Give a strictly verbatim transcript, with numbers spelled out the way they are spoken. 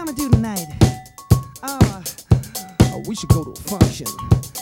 gonna do tonight? Oh, uh, Oh, we should go to a function.